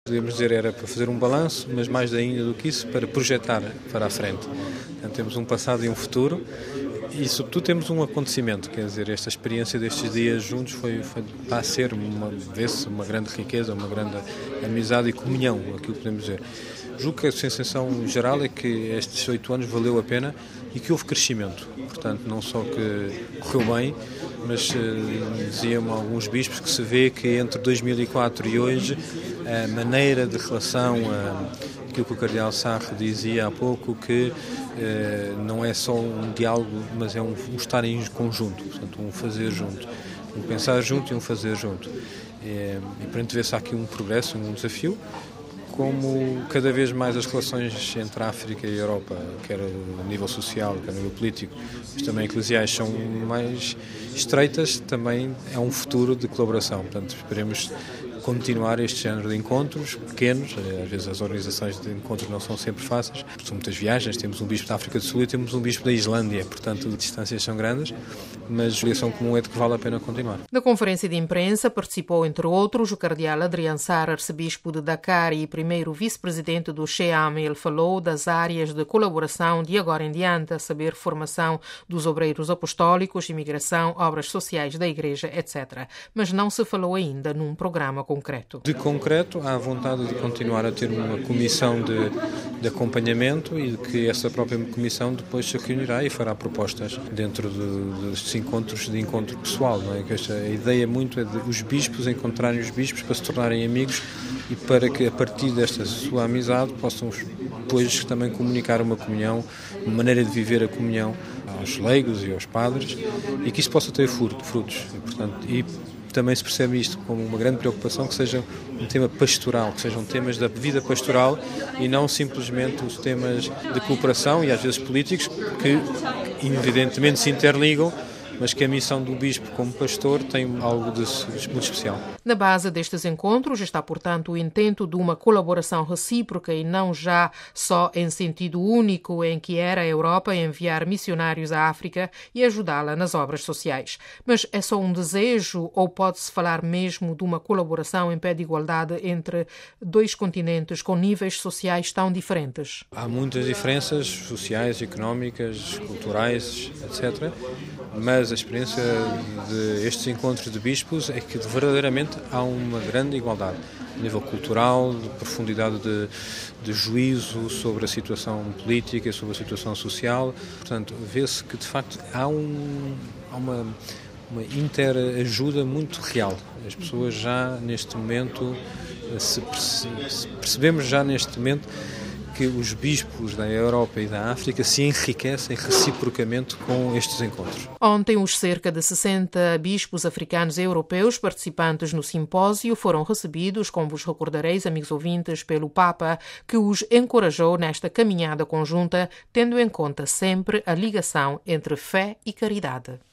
Podemos dizer era para fazer um balanço, mas mais ainda do que isso, para projetar para a frente. Portanto, temos um passado e um futuro e, sobretudo, temos um acontecimento. Quer dizer, esta experiência destes dias juntos está a ser uma grande riqueza, uma grande amizade e comunhão, aquilo que podemos dizer. Julgo que a sensação geral é que estes 8 anos valeu a pena e que houve crescimento. Portanto, não só que correu bem, mas diziam alguns bispos que se vê que entre 2004 e hoje a maneira de relação, aquilo que o Cardeal Sarre dizia há pouco, que não é só um diálogo, mas é um estar em conjunto, portanto, um fazer junto, um pensar junto e um fazer junto. E portanto vê-se aqui um progresso, um desafio, como cada vez mais as relações entre a África e a Europa, quer a nível social, quer a nível político, mas também eclesiais, são mais estreitas, também é um futuro de colaboração. Portanto, esperemos continuar este género de encontros pequenos. Às vezes as organizações de encontros não são sempre fáceis, são muitas viagens, temos um bispo da África do Sul e temos um bispo da Islândia, portanto as distâncias são grandes, mas a ligação comum é de que vale a pena continuar. Na conferência de imprensa participou, entre outros, o cardeal Adrian Sarre, arcebispo de Dakar e primeiro vice-presidente do SHEAM. Ele falou das áreas de colaboração de agora em diante, a saber, formação dos obreiros apostólicos, imigração, obras sociais da Igreja, etc. Mas não se falou ainda num programa concreto. De concreto, há vontade de continuar a ter uma comissão de acompanhamento e de que essa própria comissão depois se reunirá e fará propostas dentro destes encontros, de encontro pessoal. Não é? A ideia muito é de os bispos encontrarem os bispos para se tornarem amigos e para que a partir desta sua amizade possam depois também comunicar uma comunhão, uma maneira de viver a comunhão aos leigos e aos padres e que isso possa ter frutos. E também se percebe isto como uma grande preocupação, que seja um tema pastoral, que sejam temas da vida pastoral e não simplesmente os temas de cooperação e às vezes políticos que evidentemente se interligam, mas que a missão do bispo como pastor tem algo de muito especial. Na base destes encontros está, portanto, o intento de uma colaboração recíproca e não já só em sentido único em que era a Europa enviar missionários à África e ajudá-la nas obras sociais. Mas é só um desejo ou pode-se falar mesmo de uma colaboração em pé de igualdade entre dois continentes com níveis sociais tão diferentes? Há muitas diferenças sociais, económicas, culturais, etc., mas a experiência destes encontros de bispos é que verdadeiramente há uma grande igualdade a nível cultural, de profundidade de juízo sobre a situação política, sobre a situação social. Portanto, vê-se que de facto há uma interajuda muito real. As pessoas já neste momento, percebemos já neste momento que os bispos da Europa e da África se enriquecem reciprocamente com estes encontros. Ontem, os cerca de 60 bispos africanos e europeus participantes no simpósio foram recebidos, como vos recordareis, amigos ouvintes, pelo Papa, que os encorajou nesta caminhada conjunta, tendo em conta sempre a ligação entre fé e caridade.